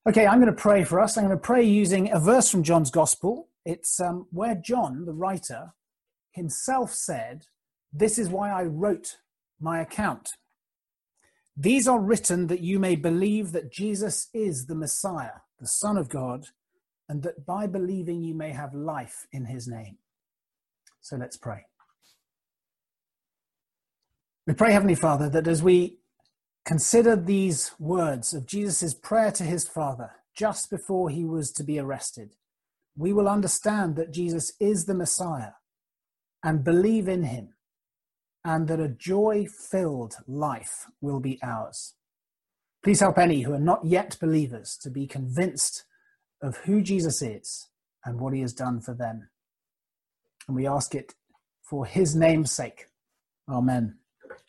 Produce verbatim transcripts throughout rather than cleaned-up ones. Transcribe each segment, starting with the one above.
Okay, I'm going to pray for us. I'm going to pray using a verse from John's Gospel. It's um, where John, the writer, himself said, "This is why I wrote my account. These are written that you may believe that Jesus is the Messiah, the Son of God, and that by believing you may have life in his name." So let's pray. We pray, Heavenly Father, that as we consider these words of Jesus' prayer to his Father just before he was to be arrested, we will understand that Jesus is the Messiah and believe in him, and that a joy-filled life will be ours. Please help any who are not yet believers to be convinced of who Jesus is and what he has done for them. And we ask it for his name's sake. Amen.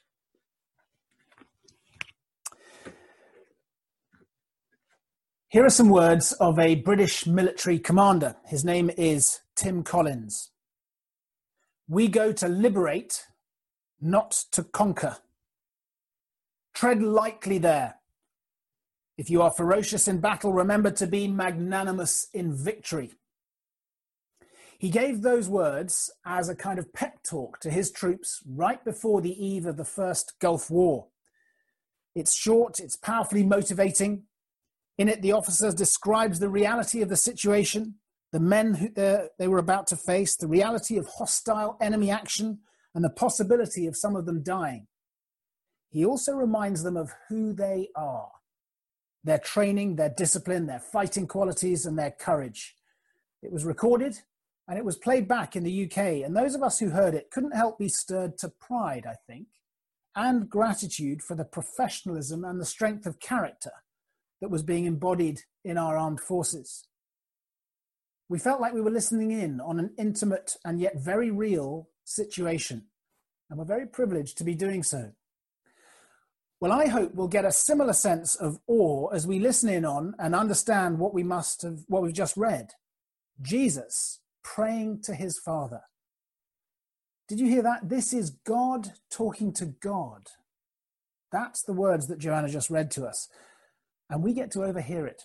Here are some words of a British military commander. His name is Tim Collins. "We go to liberate, not to conquer. Tread lightly there. If you are ferocious in battle, remember to be magnanimous in victory." He gave those words as a kind of pep talk to his troops right before the eve of the First Gulf War. It's short, it's powerfully motivating. In it, the officer describes the reality of the situation, the men who uh, they were about to face, the reality of hostile enemy action, and the possibility of some of them dying. He also reminds them of who they are, their training, their discipline, their fighting qualities, and their courage. It was recorded, and it was played back in the U K, and those of us who heard it couldn't help be stirred to pride, I think, and gratitude for the professionalism and the strength of character that was being embodied in our armed forces. We felt like we were listening in on an intimate and yet very real situation, and we're very privileged to be doing so. Well, I hope we'll get a similar sense of awe as we listen in on and understand what we must have, what we've just read. Jesus praying to his Father. Did you hear that? This is God talking to God. That's the words that Joanna just read to us. And we get to overhear it.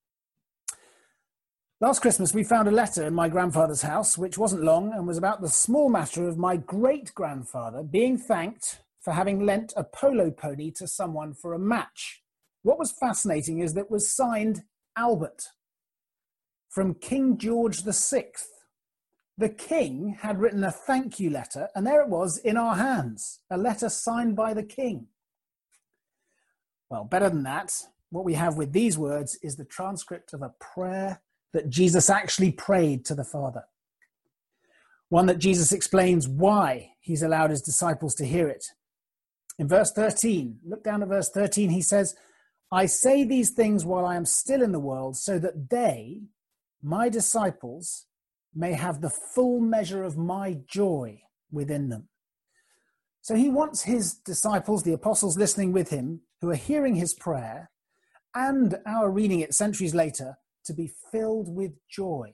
Last Christmas, we found a letter in my grandfather's house, which wasn't long and was about the small matter of my great-grandfather being thanked for having lent a polo pony to someone for a match. What was fascinating is that it was signed Albert from King George the Sixth. The king had written a thank you letter, and there it was in our hands, a letter signed by the king. Well, better than that, what we have with these words is the transcript of a prayer that Jesus actually prayed to the Father. One that Jesus explains why he's allowed his disciples to hear it. In verse thirteen, look down at verse thirteen, he says, "I say these things while I am still in the world, so that they, my disciples, may have the full measure of my joy within them." So he wants his disciples, the apostles listening with him, who are hearing his prayer, and our reading it centuries later, to be filled with joy.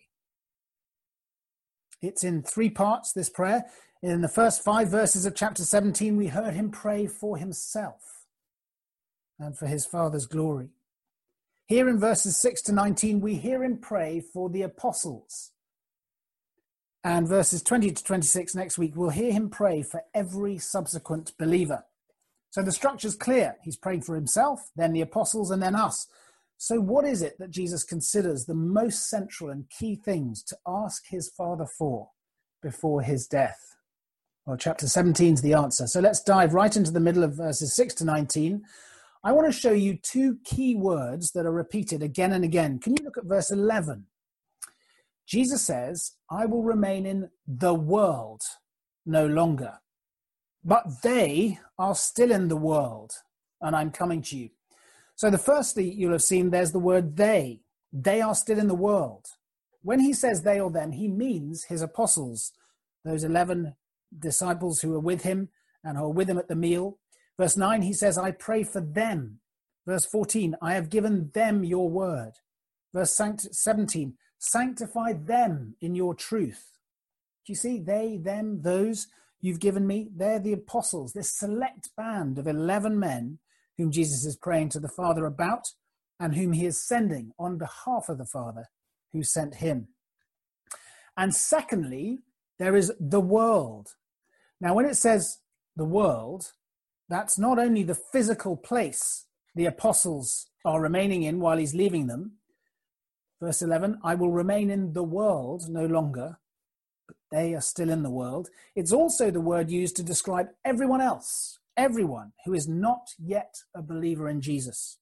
It's in three parts, this prayer. In the first five verses of chapter seventeen, we heard him pray for himself and for his Father's glory. Here in verses six to nineteen, we hear him pray for the apostles. And verses twenty to twenty-six next week, we'll hear him pray for every subsequent believer. So the structure's clear. He's praying for himself, then the apostles, and then us. So what is it that Jesus considers the most central and key things to ask his Father for before his death? Well, chapter seventeen is the answer. So let's dive right into the middle of verses six to nineteen. I want to show you two key words that are repeated again and again. Can you look at verse eleven? Jesus says, "I will remain in the world no longer, but they are still in the world, and I'm coming to you." So the firstly, you'll have seen there's the word they. They are still in the world. When he says they or them, he means his apostles, those eleven disciples who are with him and are with him at the meal. Verse nine, he says, "I pray for them." Verse fourteen, "I have given them your word." Verse seventeen, "Sanctify them in your truth." Do you see? They, them, those you've given me, they're the apostles, this select band of eleven men whom Jesus is praying to the Father about. and whom he is sending on behalf of the Father who sent him. And secondly, there is the world. Now, when it says the world, that's not only the physical place the apostles are remaining in while he's leaving them. Verse eleven, I will remain in the world no longer, but they are still in the world. It's also the word used to describe everyone else, everyone who is not yet a believer in Jesus.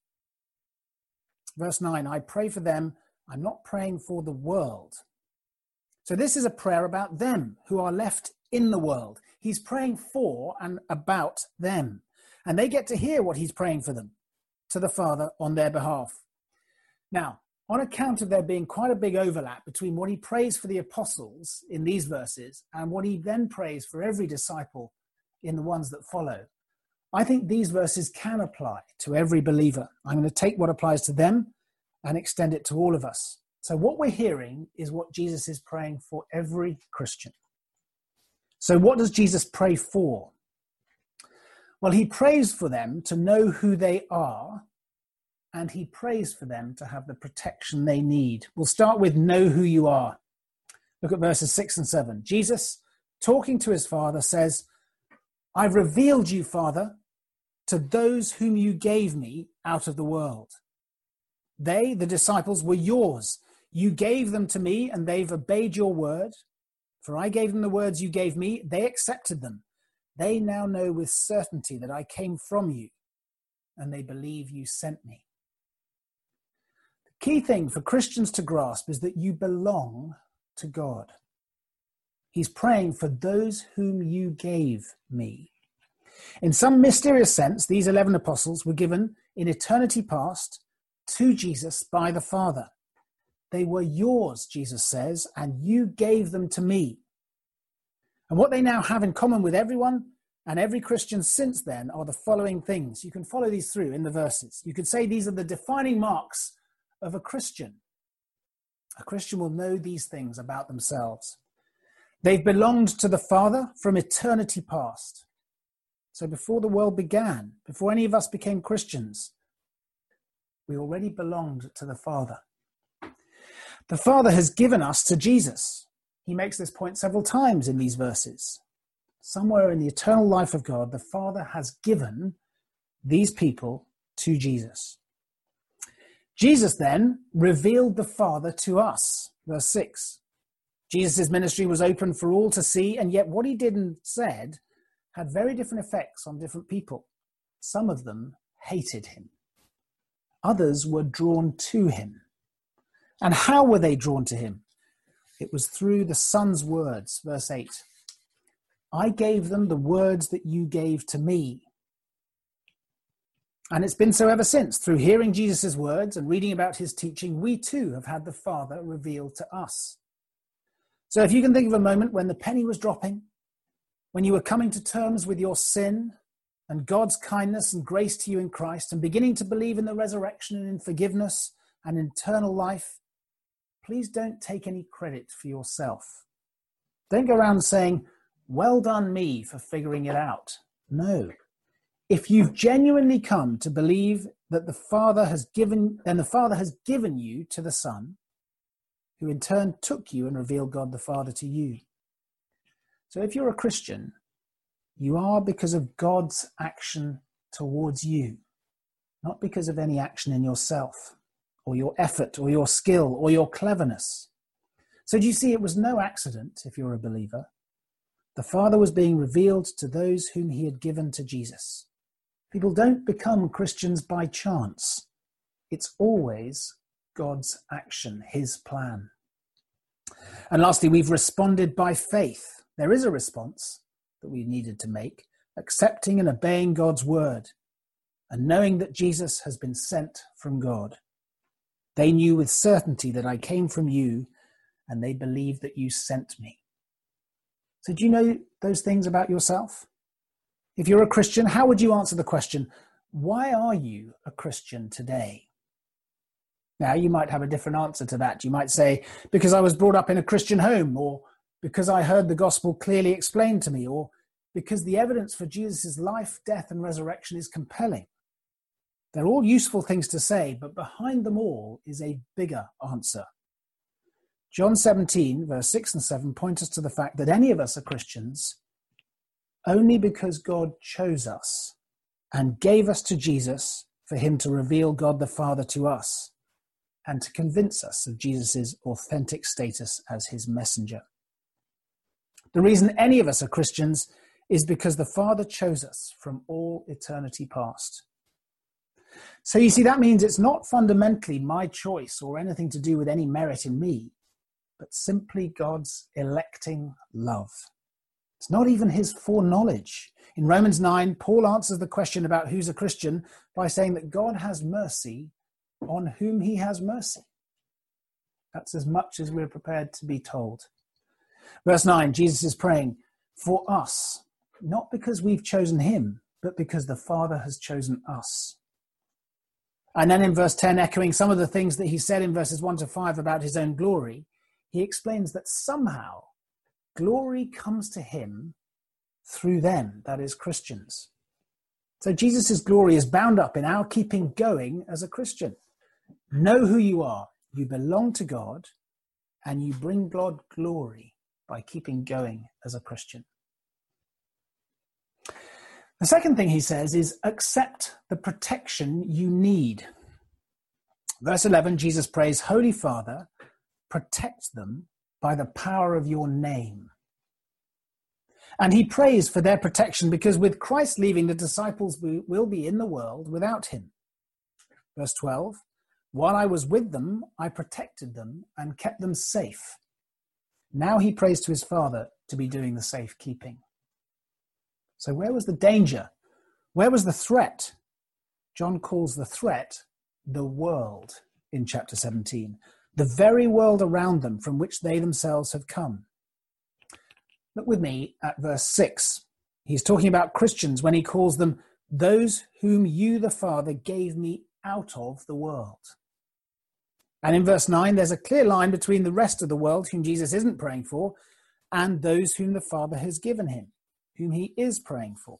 Verse nine, I pray for them. I'm not praying for the world. So this is a prayer about them who are left in the world. He's praying for and about them. And they get to hear what he's praying for them to the Father on their behalf. Now, on account of there being quite a big overlap between what he prays for the apostles in these verses and what he then prays for every disciple in the ones that follow, I think these verses can apply to every believer. I'm going to take what applies to them and extend it to all of us. So what we're hearing is what Jesus is praying for every Christian. So what does Jesus pray for? Well, he prays for them to know who they are, and he prays for them to have the protection they need. We'll start with know who you are. Look at verses six and seven. Jesus, talking to his Father, says, I've revealed you, Father, to those whom you gave me out of the world. They, the disciples, were yours. You gave them to me, and they've obeyed your word. For I gave them the words you gave me. They accepted them. They now know with certainty that I came from you, and they believe you sent me. The key thing for Christians to grasp is that you belong to God. He's praying for those whom you gave me. In some mysterious sense, these eleven apostles were given in eternity past to Jesus by the Father. They were yours, Jesus says, and you gave them to me. And what they now have in common with everyone and every Christian since then are the following things. You can follow these through in the verses. You could say these are the defining marks of a Christian. A Christian will know these things about themselves. They've belonged to the Father from eternity past. So before the world began, before any of us became Christians, we already belonged to the Father. The Father has given us to Jesus. He makes this point several times in these verses. Somewhere in the eternal life of God, the Father has given these people to Jesus. Jesus then revealed the Father to us. Verse six. Jesus' ministry was open for all to see, and yet what he did and said had very different effects on different people. Some of them hated him. Others were drawn to him. And how were they drawn to him? It was through the Son's words. Verse eight. I gave them the words that you gave to me. And it's been so ever since. Through hearing Jesus' words and reading about his teaching, we too have had the Father revealed to us. So if you can think of a moment when the penny was dropping, when you were coming to terms with your sin and God's kindness and grace to you in Christ, and beginning to believe in the resurrection and in forgiveness and eternal life, please don't take any credit for yourself. Don't go around saying, well done me for figuring it out. No. If you've genuinely come to believe that the Father has given, then the Father has given you to the Son, who in turn took you and revealed God the Father to you. So if you're a Christian, you are because of God's action towards you, not because of any action in yourself, or your effort, or your skill, or your cleverness. So do you see, it was no accident, if you're a believer. The Father was being revealed to those whom he had given to Jesus. People don't become Christians by chance. It's always God's action, his plan. And lastly, we've responded by faith. There is a response that we needed to make, accepting and obeying God's word, and knowing that Jesus has been sent from God. They knew with certainty that I came from you, and they believed that you sent me. So do you know those things about yourself? If you're a Christian, how would you answer the question, why are you a Christian today? Now, you might have a different answer to that. You might say, because I was brought up in a Christian home, or because I heard the gospel clearly explained to me, or because the evidence for Jesus' life, death, and resurrection is compelling. They're all useful things to say, but behind them all is a bigger answer. John seventeen, verse six and seven point us to the fact that any of us are Christians only because God chose us and gave us to Jesus for him to reveal God the Father to us and to convince us of Jesus' authentic status as his messenger. The reason any of us are Christians is because the Father chose us from all eternity past. So you see, that means it's not fundamentally my choice or anything to do with any merit in me, but simply God's electing love. It's not even his foreknowledge. In Romans nine, Paul answers the question about who's a Christian by saying that God has mercy on whom he has mercy. That's as much as we're prepared to be told. Verse nine, Jesus is praying for us, not because we've chosen him, but because the Father has chosen us. And then in verse ten, echoing some of the things that he said in verses one to five about his own glory, he explains that somehow glory comes to him through them, that is, Christians. So Jesus' glory is bound up in our keeping going as a Christian. Know who you are. You belong to God, and you bring God glory by keeping going as a Christian. The second thing he says is accept the protection you need. Verse eleven, Jesus prays, Holy Father, protect them by the power of your name. And he prays for their protection because with Christ leaving, the disciples will be in the world without him. Verse twelve, while I was with them, I protected them and kept them safe. Now he prays to his Father to be doing the safekeeping. So where was the danger? Where was the threat? John calls the threat the world in chapter seventeen, the very world around them from which they themselves have come. Look with me at verse six. He's talking about Christians when he calls them those whom you, the Father, gave me out of the world. And in verse nine, there's a clear line between the rest of the world, whom Jesus isn't praying for, and those whom the Father has given him, whom he is praying for.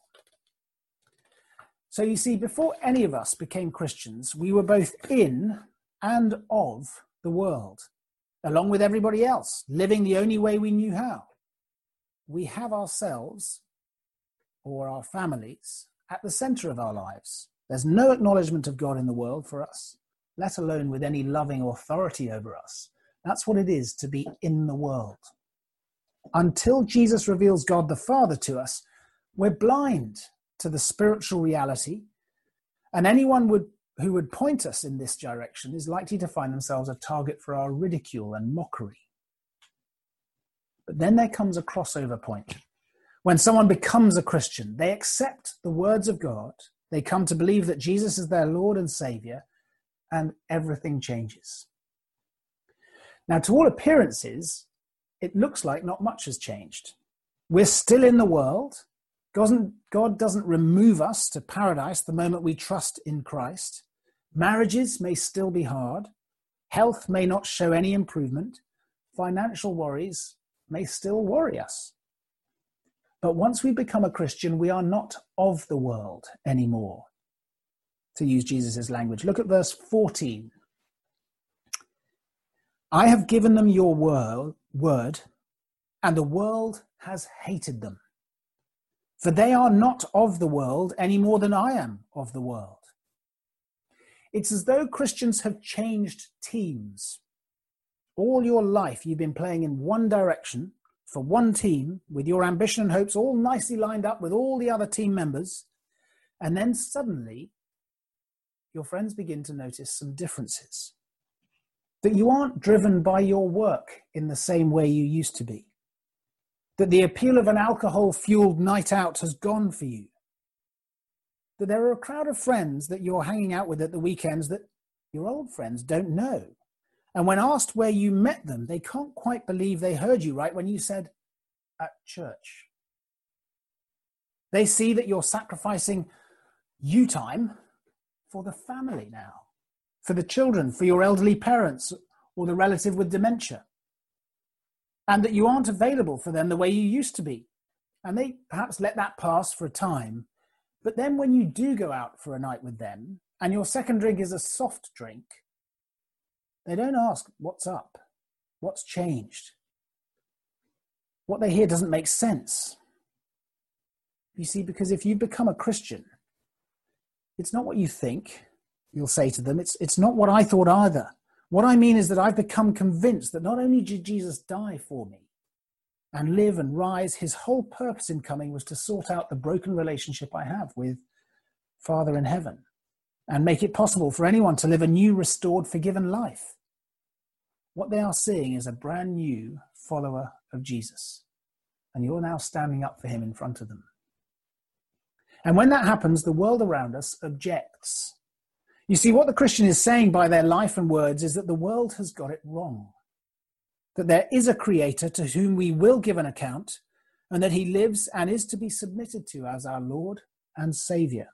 So you see, before any of us became Christians, we were both in and of the world, along with everybody else, living the only way we knew how. We have ourselves, or our families, at the center of our lives. There's no acknowledgement of God in the world for us, let alone with any loving authority over us. That's what it is to be in the world. Until Jesus reveals God the Father to us, we're blind to the spiritual reality, and anyone would, who would point us in this direction is likely to find themselves a target for our ridicule and mockery. But then there comes a crossover point. When someone becomes a Christian, they accept the words of God, they come to believe that Jesus is their Lord and Savior, and everything changes. Now, to all appearances, it looks like not much has changed. We're still in the world. God doesn't remove us to paradise the moment we trust in Christ. Marriages may still be hard. Health may not show any improvement. Financial worries may still worry us. But once we become a Christian, we are not of the world anymore, to use Jesus' language. Look at verse fourteen. I have given them your word, and the world has hated them. For they are not of the world any more than I am of the world. It's as though Christians have changed teams. All your life you've been playing in one direction for one team with your ambition and hopes all nicely lined up with all the other team members. And then suddenly your friends begin to notice some differences. That you aren't driven by your work in the same way you used to be. That the appeal of an alcohol-fueled night out has gone for you. That there are a crowd of friends that you're hanging out with at the weekends that your old friends don't know. And when asked where you met them, they can't quite believe they heard you right when you said, at church. They see that you're sacrificing you time for the family now, for the children, for your elderly parents, or the relative with dementia. And that you aren't available for them the way you used to be. And they perhaps let that pass for a time. But then when you do go out for a night with them, and your second drink is a soft drink, they don't ask, what's up? What's changed? What they hear doesn't make sense. You see, because if you become a Christian, it's not what you think, you'll say to them. It's, it's not what I thought either. What I mean is that I've become convinced that not only did Jesus die for me and live and rise, his whole purpose in coming was to sort out the broken relationship I have with Father in heaven and make it possible for anyone to live a new, restored, forgiven life. What they are seeing is a brand new follower of Jesus, and you're now standing up for him in front of them. And when that happens, the world around us objects. You see, what the Christian is saying by their life and words is that the world has got it wrong, that there is a creator to whom we will give an account, and that he lives and is to be submitted to as our Lord and Savior.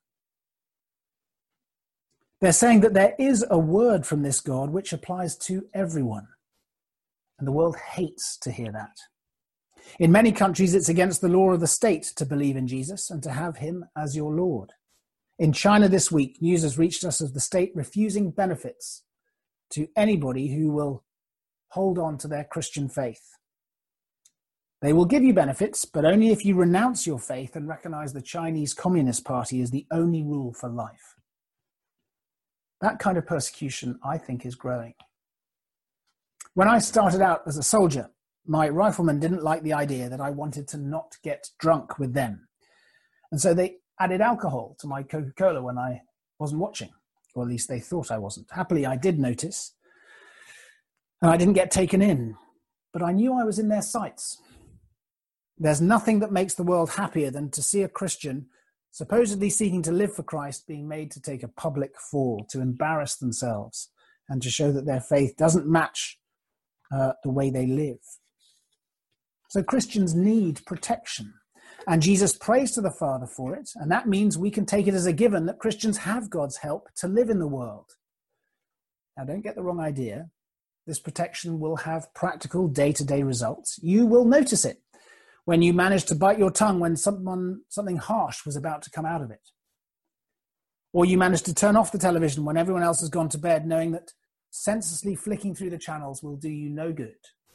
They're saying that there is a word from this God which applies to everyone. And the world hates to hear that. In many countries, it's against the law of the state to believe in Jesus and to have him as your Lord. In China this week, news has reached us of the state refusing benefits to anybody who will hold on to their Christian faith. They will give you benefits, but only if you renounce your faith and recognize the Chinese Communist Party as the only rule for life. That kind of persecution, I think, is growing. When I started out as a soldier, my riflemen didn't like the idea that I wanted to not get drunk with them. And so they added alcohol to my Coca-Cola when I wasn't watching, or at least they thought I wasn't. Happily, I did notice, and I didn't get taken in, but I knew I was in their sights. There's nothing that makes the world happier than to see a Christian supposedly seeking to live for Christ being made to take a public fall, to embarrass themselves, and to show that their faith doesn't match uh, the way they live. So Christians need protection, and Jesus prays to the Father for it, and that means we can take it as a given that Christians have God's help to live in the world. Now, don't get the wrong idea. This protection will have practical day-to-day results. You will notice it when you manage to bite your tongue when someone, something harsh was about to come out of it. Or you manage to turn off the television when everyone else has gone to bed, knowing that senselessly flicking through the channels will do you no good.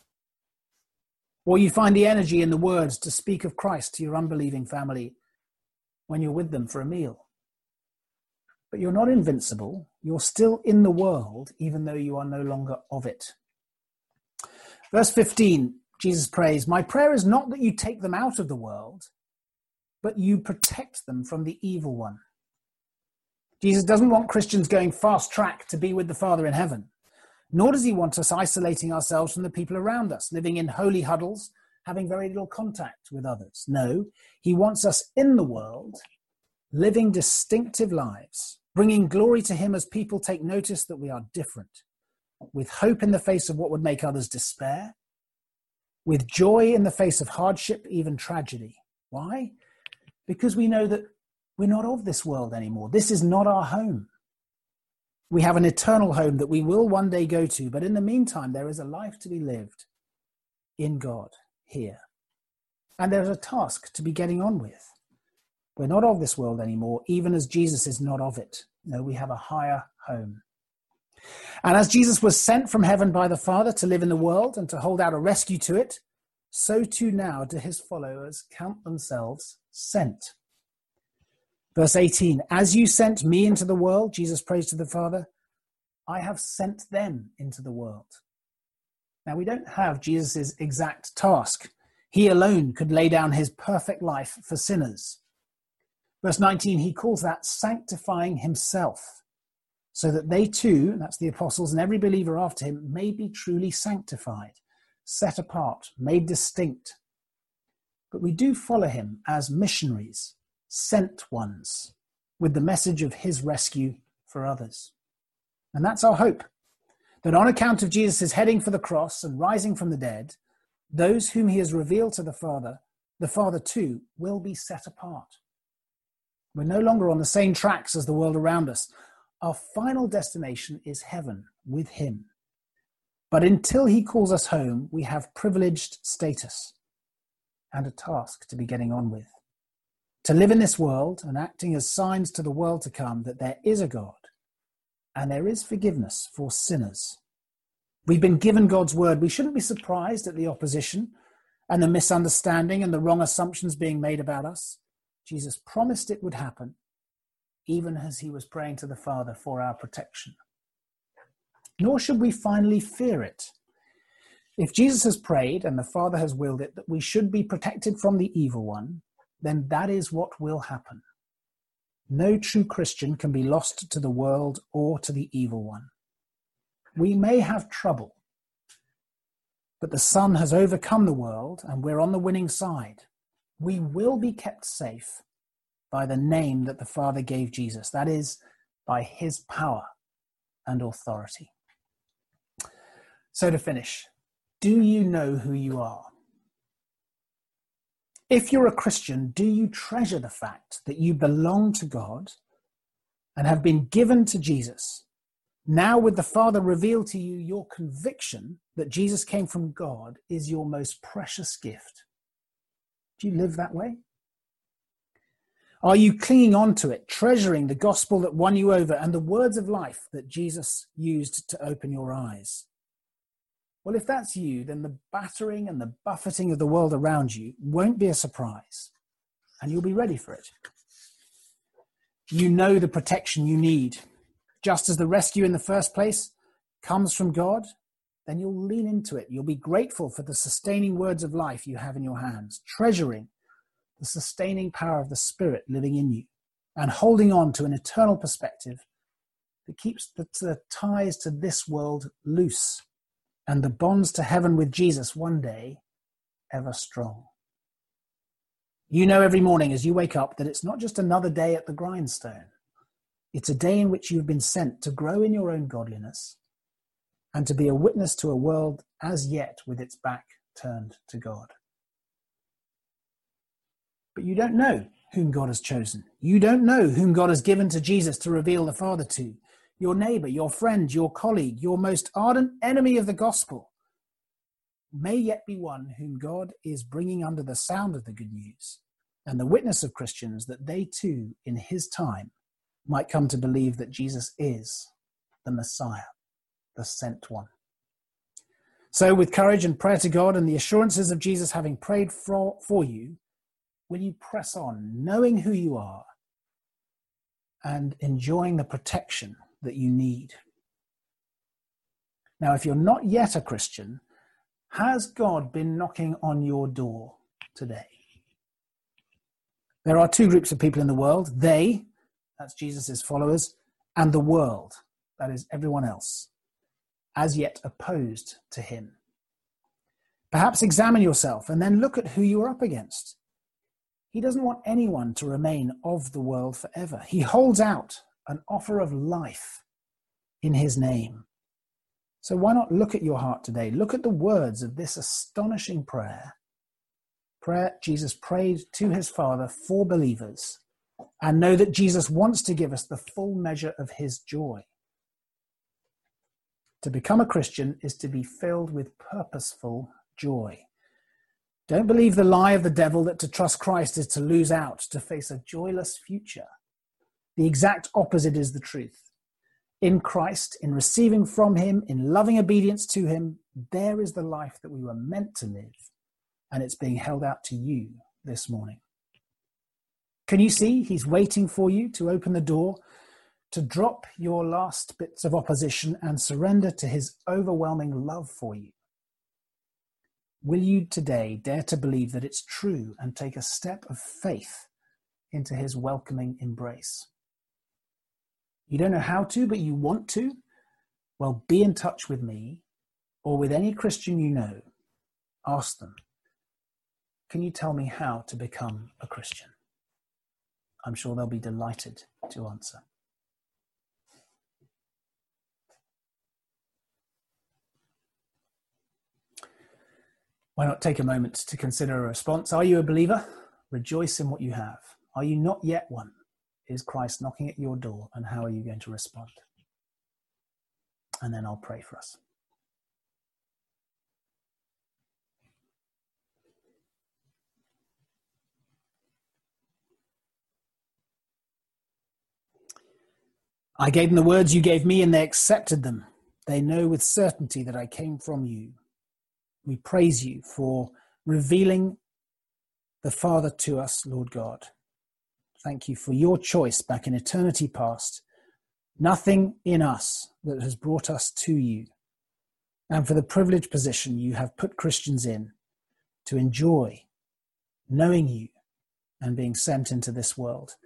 Or you find the energy in the words to speak of Christ to your unbelieving family when you're with them for a meal. But you're not invincible. You're still in the world, even though you are no longer of it. Verse fifteen, Jesus prays, "My prayer is not that you take them out of the world, but you protect them from the evil one." Jesus doesn't want Christians going fast track to be with the Father in heaven. Nor does he want us isolating ourselves from the people around us, living in holy huddles, having very little contact with others. No, he wants us in the world, living distinctive lives, bringing glory to him as people take notice that we are different, with hope in the face of what would make others despair, with joy in the face of hardship, even tragedy. Why? Because we know that we're not of this world anymore. This is not our home. We have an eternal home that we will one day go to, but in the meantime, there is a life to be lived in God here. And there's a task to be getting on with. We're not of this world anymore, even as Jesus is not of it. No, we have a higher home. And as Jesus was sent from heaven by the Father to live in the world and to hold out a rescue to it, so too now do his followers count themselves sent. Verse eighteen, "As you sent me into the world," Jesus prays to the Father, "I have sent them into the world." Now, we don't have Jesus' exact task. He alone could lay down his perfect life for sinners. Verse nineteen, he calls that sanctifying himself, so that they too, that's the apostles and every believer after him, may be truly sanctified, set apart, made distinct. But we do follow him as missionaries, sent ones, with the message of his rescue for others. And that's our hope, that on account of Jesus' heading for the cross and rising from the dead, those whom he has revealed to the Father, the Father too, will be set apart. We're no longer on the same tracks as the world around us. Our final destination is heaven with him. But until he calls us home, we have privileged status and a task to be getting on with. To live in this world and acting as signs to the world to come that there is a God and there is forgiveness for sinners. We've been given God's word. We shouldn't be surprised at the opposition and the misunderstanding and the wrong assumptions being made about us. Jesus promised it would happen, even as he was praying to the Father for our protection. Nor should we finally fear it. If Jesus has prayed and the Father has willed it that we should be protected from the evil one, then that is what will happen. No true Christian can be lost to the world or to the evil one. We may have trouble, but the Son has overcome the world and we're on the winning side. We will be kept safe by the name that the Father gave Jesus. That is, by his power and authority. So to finish, do you know who you are? If you're a Christian, do you treasure the fact that you belong to God and have been given to Jesus? Now with the Father revealed to you, your conviction that Jesus came from God is your most precious gift. Do you live that way? Are you clinging on to it, treasuring the gospel that won you over and the words of life that Jesus used to open your eyes? Well, if that's you, then the battering and the buffeting of the world around you won't be a surprise, and you'll be ready for it. You know the protection you need. Just as the rescue in the first place comes from God, then you'll lean into it. You'll be grateful for the sustaining words of life you have in your hands, treasuring the sustaining power of the Spirit living in you, and holding on to an eternal perspective that keeps the, the ties to this world loose and the bonds to heaven with Jesus one day ever strong. You know every morning as you wake up that it's not just another day at the grindstone. It's a day in which you've been sent to grow in your own godliness and to be a witness to a world as yet with its back turned to God. But you don't know whom God has chosen. You don't know whom God has given to Jesus to reveal the Father to. Your neighbor, your friend, your colleague, your most ardent enemy of the gospel may yet be one whom God is bringing under the sound of the good news and the witness of Christians that they too, in his time, might come to believe that Jesus is the Messiah, the sent one. So with courage and prayer to God and the assurances of Jesus having prayed for, for you, will you press on, knowing who you are and enjoying the protection that you need? Now, if you're not yet a Christian, has God been knocking on your door today? There are two groups of people in the world. They, that's Jesus' followers, and the world, that is everyone else, as yet opposed to him. Perhaps examine yourself and then look at who you are up against. He doesn't want anyone to remain of the world forever. He holds out an offer of life in his name. So why not look at your heart today? Look at the words of this astonishing prayer. Prayer Jesus prayed to his Father for believers, and know that Jesus wants to give us the full measure of his joy. To become a Christian is to be filled with purposeful joy. Don't believe the lie of the devil that to trust Christ is to lose out, to face a joyless future. The exact opposite is the truth. In Christ, in receiving from him, in loving obedience to him, there is the life that we were meant to live, and it's being held out to you this morning. Can you see he's waiting for you to open the door, to drop your last bits of opposition and surrender to his overwhelming love for you? Will you today dare to believe that it's true and take a step of faith into his welcoming embrace? You don't know how to, but you want to? Well, be in touch with me or with any Christian you know. Ask them, can you tell me how to become a Christian? I'm sure they'll be delighted to answer. Why not take a moment to consider a response? Are you a believer? Rejoice in what you have. Are you not yet one? Is Christ knocking at your door, and how are you going to respond? And then I'll pray for us. I gave them the words you gave me, and they accepted them. They know with certainty that I came from you. We praise you for revealing the Father to us, Lord God. Thank you for your choice back in eternity past. Nothing in us that has brought us to you, and for the privileged position you have put Christians in to enjoy knowing you and being sent into this world.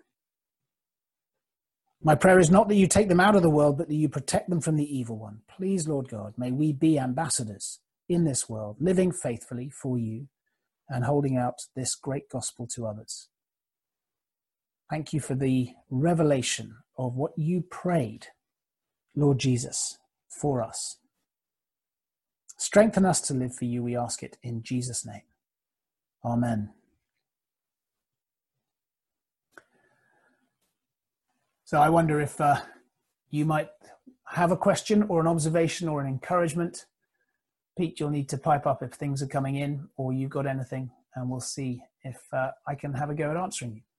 My prayer is not that you take them out of the world, but that you protect them from the evil one. Please, Lord God, may we be ambassadors in this world, living faithfully for you and holding out this great gospel to others. Thank you for the revelation of what you prayed, Lord Jesus, for us. Strengthen us to live for you, we ask it in Jesus' name. Amen. So I wonder if uh, you might have a question or an observation or an encouragement. Pete, you'll need to pipe up if things are coming in, or you've got anything, and we'll see if uh, I can have a go at answering you.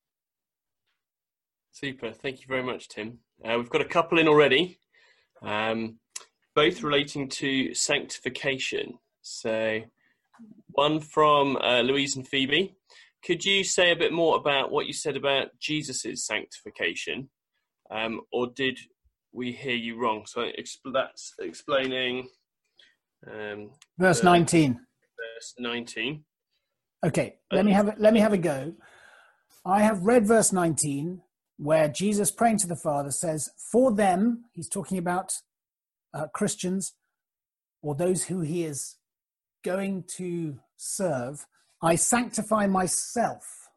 Super. Thank you very much, Tim. Uh, we've got a couple in already, um, both relating to sanctification. So one from uh, Louise and Phoebe. Could you say a bit more about what you said about Jesus's sanctification, um, or did we hear you wrong? So exp- that's explaining um, verse the, nineteen. Verse nineteen. Okay, let me have a, let me have a go. I have read verse nineteen, where Jesus, praying to the Father, says, "For them," he's talking about uh, Christians or those who he is going to serve, "I sanctify myself,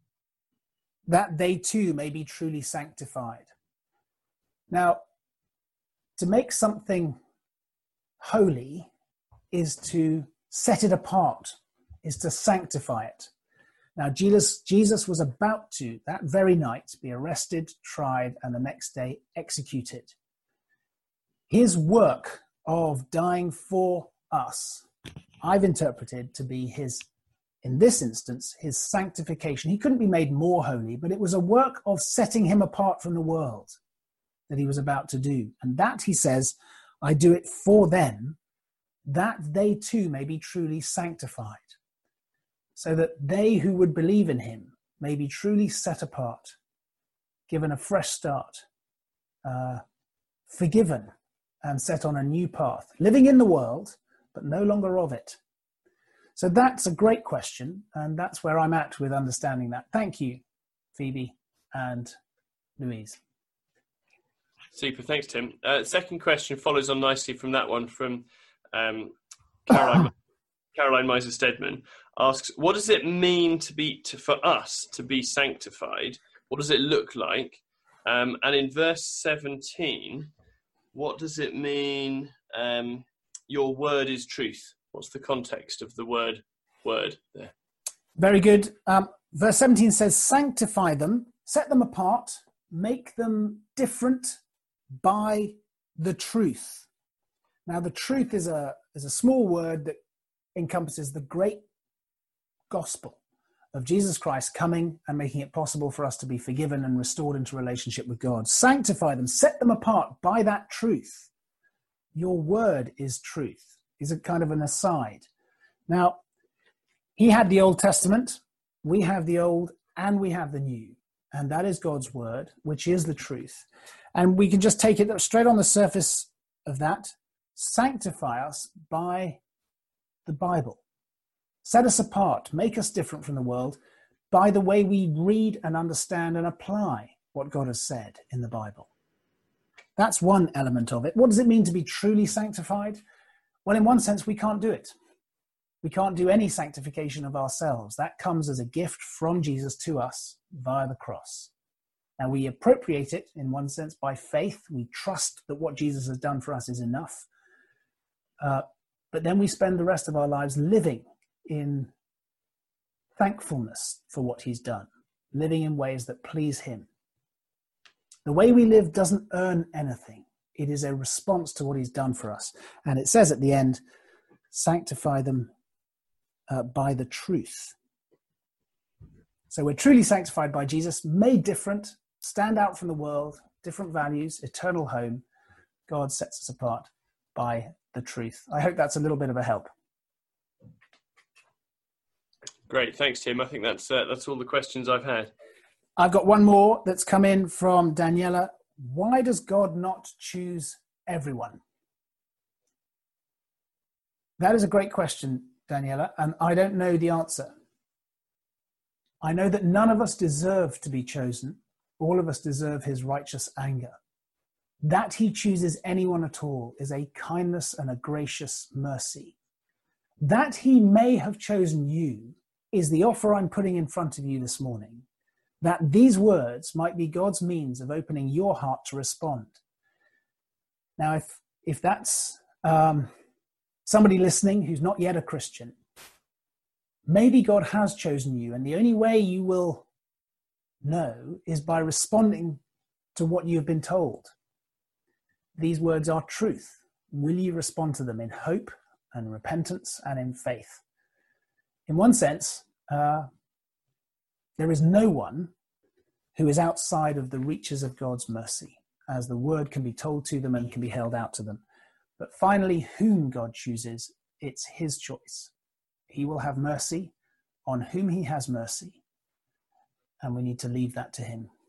that they too may be truly sanctified." Now, to make something holy is to set it apart, is to sanctify it. Now, Jesus, Jesus was about to, that very night, be arrested, tried, and the next day executed. His work of dying for us, I've interpreted to be his, in this instance, his sanctification. He couldn't be made more holy, but it was a work of setting him apart from the world that he was about to do. And that, he says, I do it for them, that they too may be truly sanctified, so that they who would believe in him may be truly set apart, given a fresh start, uh, forgiven, and set on a new path, living in the world, but no longer of it. So that's a great question, and that's where I'm at with understanding that. Thank you, Phoebe and Louise. Super, thanks, Tim. Uh, second question follows on nicely from that one from um, Caroline, Caroline Miser-Stedman. Asks, what does it mean to be to, for us to be sanctified? What does it look like? Um, and in verse seventeen, what does it mean, um, your word is truth? What's the context of the word word there? Very good. Um, verse seventeen says, sanctify them, set them apart, make them different by the truth. Now, the truth is a is a small word that encompasses the great gospel of Jesus Christ coming and making it possible for us to be forgiven and restored into relationship with God. Sanctify them, set them apart by that truth. Your word is truth. Is a kind of an aside. Now, he had the Old Testament, we have the Old, and we have the New. And that is God's word, which is the truth. And we can just take it straight on the surface of that. Sanctify us by the Bible. Set us apart, make us different from the world by the way we read and understand and apply what God has said in the Bible. That's one element of it. What does it mean to be truly sanctified? Well, in one sense, we can't do it. We can't do any sanctification of ourselves. That comes as a gift from Jesus to us via the cross. And we appropriate it, in one sense, by faith. We trust that what Jesus has done for us is enough. Uh, but then we spend the rest of our lives living in thankfulness for what he's done, living in ways that please him. The way we live doesn't earn anything. It is a response to what he's done for us. And it says at the end, sanctify them uh, by the truth. So we're truly sanctified by Jesus, made different, stand out from the world, different values, eternal home. God sets us apart by the truth. I hope that's a little bit of a help. Great, thanks, Tim. I think that's uh, that's all the questions I've had. I've got one more that's come in from Daniela. Why does God not choose everyone? That is a great question, Daniela, and I don't know the answer. I know that none of us deserve to be chosen. All of us deserve his righteous anger. That he chooses anyone at all is a kindness and a gracious mercy. That he may have chosen you is the offer I'm putting in front of you this morning, that these words might be God's means of opening your heart to respond. Now, if, if that's um, somebody listening who's not yet a Christian, maybe God has chosen you, and the only way you will know is by responding to what you've been told. These words are truth. Will you respond to them in hope and repentance and in faith? In one sense, uh, there is no one who is outside of the reaches of God's mercy, as the word can be told to them and can be held out to them. But finally, whom God chooses, it's his choice. He will have mercy on whom he has mercy, and we need to leave that to him.